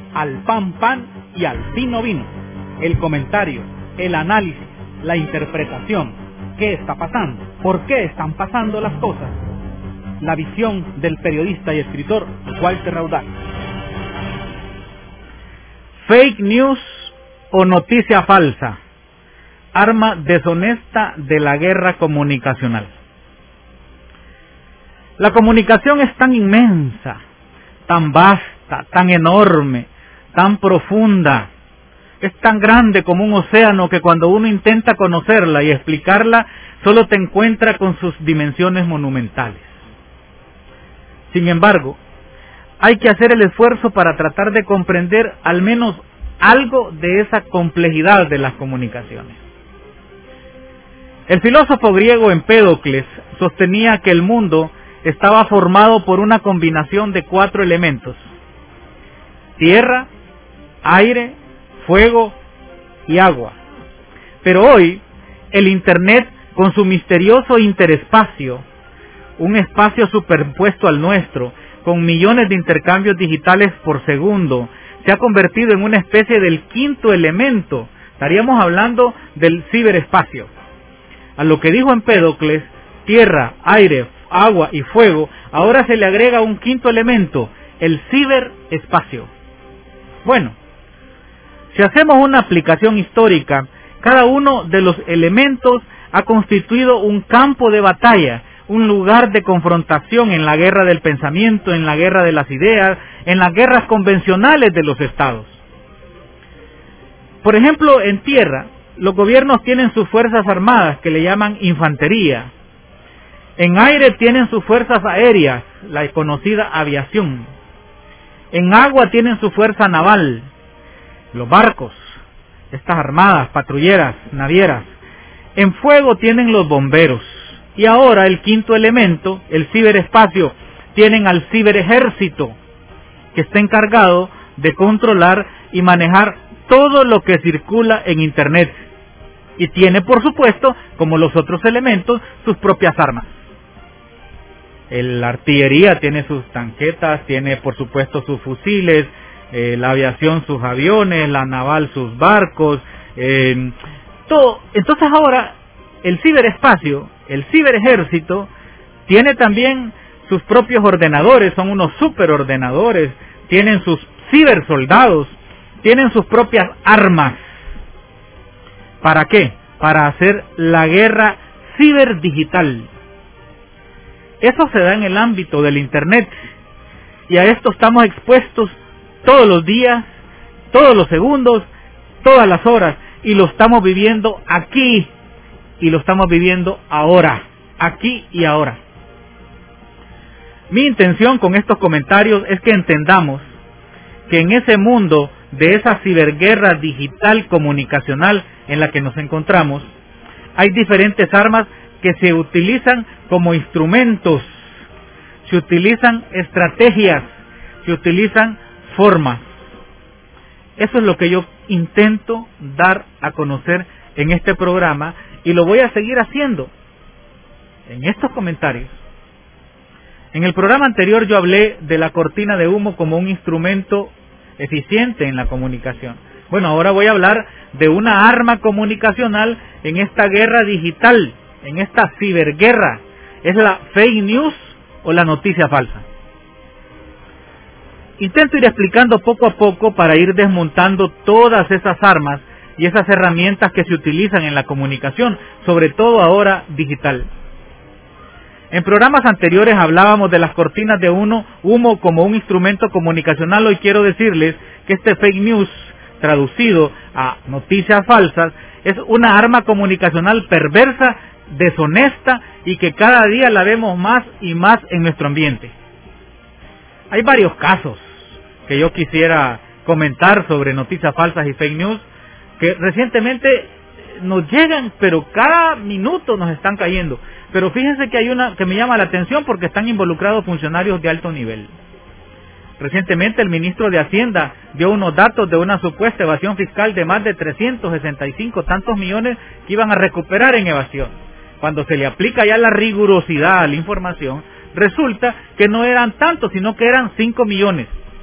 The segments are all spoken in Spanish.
al pan pan y al vino vino. El comentario, el análisis, la interpretación. ¿Qué está pasando? ¿Por qué están pasando las cosas? La visión del periodista y escritor Walter Raudal. Fake news o noticia falsa, arma deshonesta de la guerra comunicacional. La comunicación es tan inmensa, tan vasta, tan enorme, tan profunda, es tan grande como un océano que cuando uno intenta conocerla y explicarla, solo te encuentra con sus dimensiones monumentales. Sin embargo, hay que hacer el esfuerzo para tratar de comprender al menos algo de esa complejidad de las comunicaciones. El filósofo griego Empédocles sostenía que el mundo estaba formado por una combinación de 4 elementos: tierra, aire, fuego y agua. Pero hoy, el Internet, con su misterioso interespacio, un espacio superpuesto al nuestro, con millones de intercambios digitales por segundo, se ha convertido en una especie del 5º elemento. Estaríamos hablando del ciberespacio. A lo que dijo Empédocles, tierra, aire, agua y fuego, ahora se le agrega un 5º elemento, el ciberespacio. Bueno, si hacemos una aplicación histórica, cada uno de los elementos ha constituido un campo de batalla, un lugar de confrontación en la guerra del pensamiento, en la guerra de las ideas, en las guerras convencionales de los estados. Por ejemplo, en tierra, los gobiernos tienen sus fuerzas armadas, que le llaman infantería. En aire tienen sus fuerzas aéreas, la conocida aviación. En agua tienen su fuerza naval, los barcos, estas armadas, patrulleras, navieras. En fuego tienen los bomberos. Y ahora el 5º elemento, el ciberespacio, tienen al ciberejército, que está encargado de controlar y manejar todo lo que circula en Internet. Y tiene, por supuesto, como los otros elementos, sus propias armas. La artillería tiene sus tanquetas, tiene por supuesto sus fusiles, la aviación sus aviones, la naval sus barcos, todo. Entonces ahora el ciberespacio, el ciberejército, tiene también sus propios ordenadores, son unos superordenadores, tienen sus cibersoldados, tienen sus propias armas. ¿Para qué? Para hacer la guerra ciberdigital. Eso se da en el ámbito del Internet, y a esto estamos expuestos todos los días, todos los segundos, todas las horas, y lo estamos viviendo aquí, y lo estamos viviendo ahora, aquí y ahora. Mi intención con estos comentarios es que entendamos que en ese mundo de esa ciberguerra digital comunicacional en la que nos encontramos, hay diferentes armas que se utilizan como instrumentos, se utilizan estrategias, se utilizan formas. Eso es lo que yo intento dar a conocer en este programa, y lo voy a seguir haciendo en estos comentarios. En el programa anterior yo hablé de la cortina de humo como un instrumento eficiente en la comunicación. Bueno, ahora voy a hablar de una arma comunicacional en esta guerra digital, en esta ciberguerra. Es la fake news o la noticia falsa. Intento ir explicando poco a poco para ir desmontando todas esas armas y esas herramientas que se utilizan en la comunicación, sobre todo ahora digital. En programas anteriores hablábamos de las cortinas de humo como un instrumento comunicacional. Hoy quiero decirles que este fake news, traducido a noticias falsas, es una arma comunicacional perversa, deshonesta, y que cada día la vemos más y más en nuestro ambiente. Hay varios casos que yo quisiera comentar sobre noticias falsas y fake news que recientemente nos llegan, pero cada minuto nos están cayendo. Pero fíjense que hay una que me llama la atención porque están involucrados funcionarios de alto nivel. Recientemente el ministro de Hacienda dio unos datos de una supuesta evasión fiscal de más de 365 tantos millones que iban a recuperar en evasión. Cuando se le aplica ya la rigurosidad a la información, resulta que no eran tantos, sino que eran 5 millones.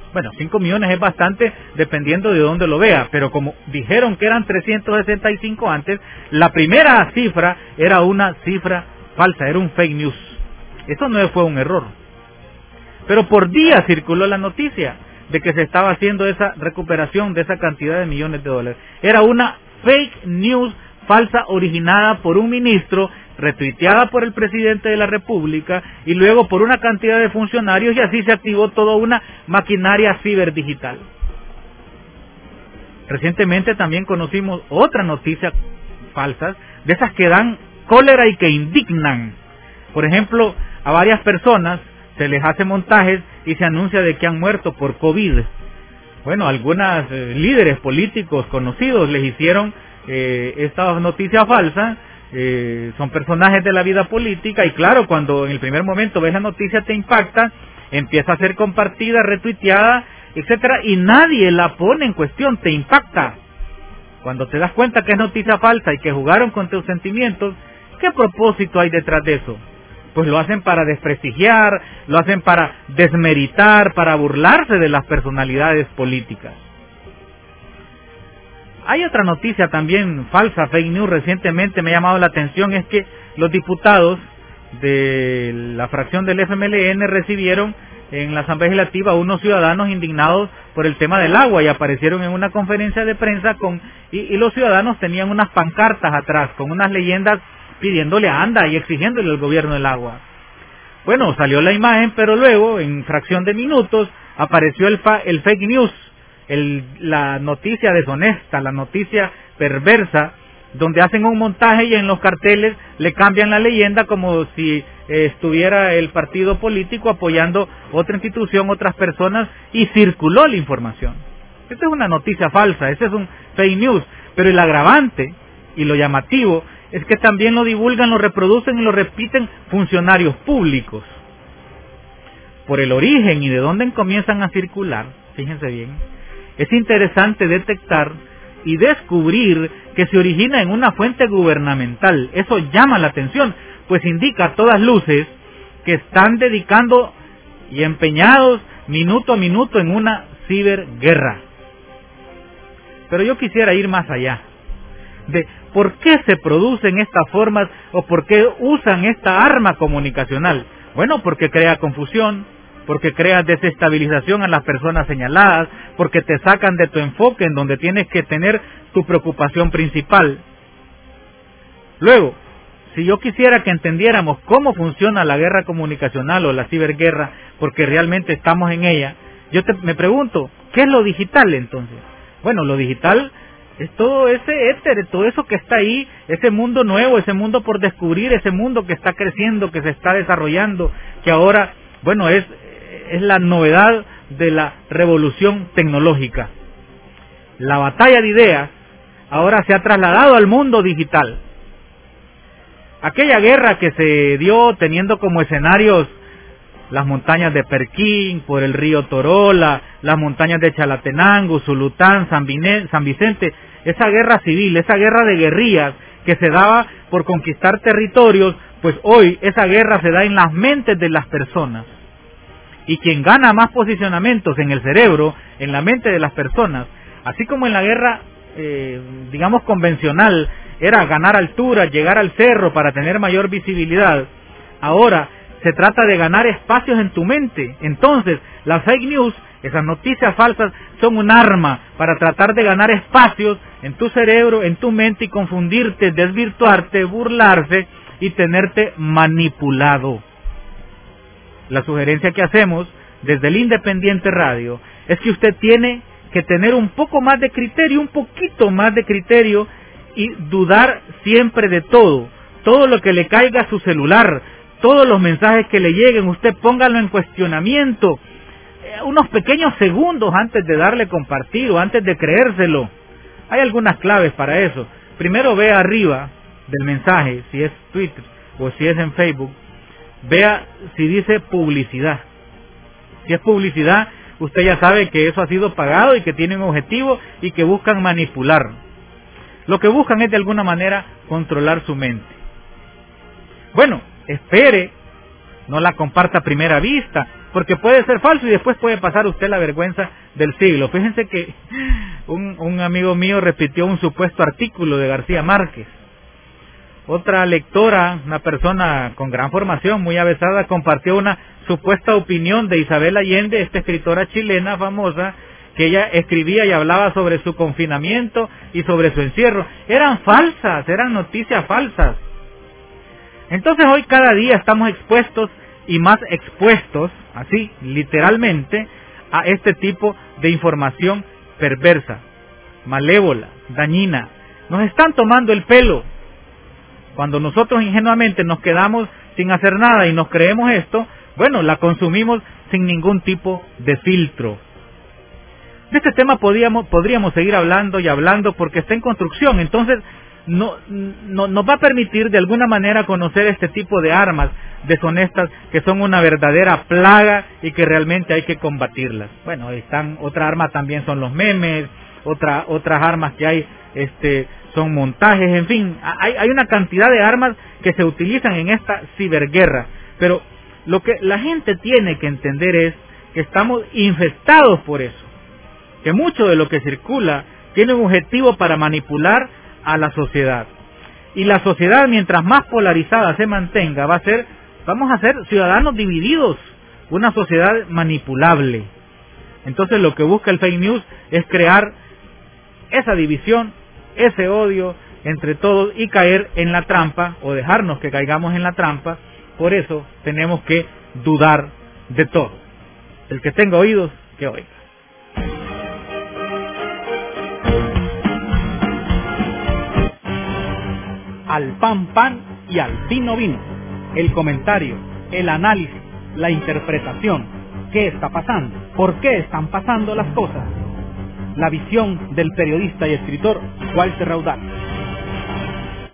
Bueno, 5 millones es bastante dependiendo de dónde lo vea, pero como dijeron que eran 365 antes, la primera cifra era una cifra falsa, era un fake news. Eso no fue un error. Pero por días circuló la noticia de que se estaba haciendo esa recuperación de esa cantidad de millones de dólares. Era una fake news falsa originada por un ministro, retuiteada por el presidente de la República y luego por una cantidad de funcionarios, y así se activó toda una maquinaria ciberdigital. Recientemente también conocimos otra noticia falsas, de esas que dan cólera y que indignan. Por ejemplo, a varias personas se les hace montajes y se anuncia de que han muerto por COVID. Bueno, algunas líderes políticos conocidos les hicieron esta noticia falsa. Son personajes de la vida política y claro, cuando en el primer momento ves la noticia te impacta, empieza a ser compartida, retuiteada, etcétera, y nadie la pone en cuestión, te impacta. Cuando te das cuenta que es noticia falsa y que jugaron con tus sentimientos, ¿qué propósito hay detrás de eso? Pues lo hacen para desprestigiar, lo hacen para desmeritar, para burlarse de las personalidades políticas. Hay otra noticia también falsa, fake news, recientemente me ha llamado la atención, es que los diputados de la fracción del FMLN recibieron en la Asamblea Legislativa unos ciudadanos indignados por el tema del agua y aparecieron en una conferencia de prensa y los ciudadanos tenían unas pancartas atrás con unas leyendas pidiéndole a ANDA y exigiéndole al gobierno el agua. Bueno, salió la imagen, pero luego, en fracción de minutos, apareció el fake news, la noticia deshonesta, la noticia perversa, donde hacen un montaje y en los carteles le cambian la leyenda como si estuviera el partido político apoyando otra institución, otras personas, y circuló la información. Esta es una noticia falsa, este es un fake news, pero el agravante y lo llamativo es que también lo divulgan, lo reproducen y lo repiten funcionarios públicos. Por el origen y de dónde comienzan a circular, fíjense bien, es interesante detectar y descubrir que se origina en una fuente gubernamental. Eso llama la atención, pues indica a todas luces que están dedicando y empeñados minuto a minuto en una ciberguerra. Pero yo quisiera ir más allá de por qué se producen estas formas o por qué usan esta arma comunicacional. Bueno, porque crea confusión, porque crea desestabilización a las personas señaladas, porque te sacan de tu enfoque en donde tienes que tener tu preocupación principal. Luego, si yo quisiera que entendiéramos cómo funciona la guerra comunicacional o la ciberguerra, porque realmente estamos en ella, me pregunto, ¿qué es lo digital entonces? Bueno, lo digital es todo ese éter, todo eso que está ahí, ese mundo nuevo, ese mundo por descubrir, ese mundo que está creciendo, que se está desarrollando, que ahora, bueno, es la novedad de la revolución tecnológica. La batalla de ideas ahora se ha trasladado al mundo digital. Aquella guerra que se dio teniendo como escenarios las montañas de Perquín, por el río Torola, las montañas de Chalatenango, Zulután, San Vicente, esa guerra civil, esa guerra de guerrillas que se daba por conquistar territorios, pues hoy esa guerra se da en las mentes de las personas. Y quien gana más posicionamientos en el cerebro, en la mente de las personas, así como en la guerra, digamos, convencional, era ganar altura, llegar al cerro para tener mayor visibilidad, ahora se trata de ganar espacios en tu mente. Entonces, las fake news, esas noticias falsas, son un arma para tratar de ganar espacios en tu cerebro, en tu mente y confundirte, desvirtuarte, burlarse y tenerte manipulado. La sugerencia que hacemos desde el Independiente Radio es que usted tiene que tener un poco más de criterio, un poquito más de criterio y dudar siempre de todo. Todo lo que le caiga a su celular, todos los mensajes que le lleguen, usted póngalo en cuestionamiento, unos pequeños segundos antes de darle compartir o antes de creérselo. Hay algunas claves para eso. Primero vea arriba del mensaje, si es Twitter o si es en Facebook, vea si dice publicidad. Si es publicidad, usted ya sabe que eso ha sido pagado y que tiene un objetivo y que buscan manipular. Lo que buscan es de alguna manera controlar su mente. Bueno, espere, no la comparta a primera vista, porque puede ser falso y después puede pasar usted la vergüenza del siglo. Fíjense que un amigo mío repitió un supuesto artículo de García Márquez. Otra lectora, una persona con gran formación, muy avesada, compartió una supuesta opinión de Isabel Allende, esta escritora chilena famosa, que ella escribía y hablaba sobre su confinamiento y sobre su encierro. Eran falsas, eran noticias falsas. Entonces hoy cada día estamos expuestos y más expuestos, así literalmente, a este tipo de información perversa, malévola, dañina. Nos están tomando el pelo. Cuando nosotros ingenuamente nos quedamos sin hacer nada y nos creemos esto, bueno, la consumimos sin ningún tipo de filtro. De este tema podríamos seguir hablando y hablando porque está en construcción, entonces no nos va a permitir de alguna manera conocer este tipo de armas deshonestas que son una verdadera plaga y que realmente hay que combatirlas. Bueno, otra arma también son los memes, otras armas que hay son montajes, en fin, hay una cantidad de armas que se utilizan en esta ciberguerra, pero lo que la gente tiene que entender es que estamos infestados por eso, que mucho de lo que circula tiene un objetivo para manipular a la sociedad, y la sociedad mientras más polarizada se mantenga vamos a ser ciudadanos divididos, una sociedad manipulable. Entonces lo que busca el fake news es crear esa división, ese odio entre todos y caer en la trampa o dejarnos que caigamos en la trampa. Por eso tenemos que dudar de todo. El que tenga oídos, que oiga. Al pan pan y al vino vino. El comentario, el análisis, la interpretación. ¿Qué está pasando? ¿Por qué están pasando las cosas? La visión del periodista y escritor Walter Raudal.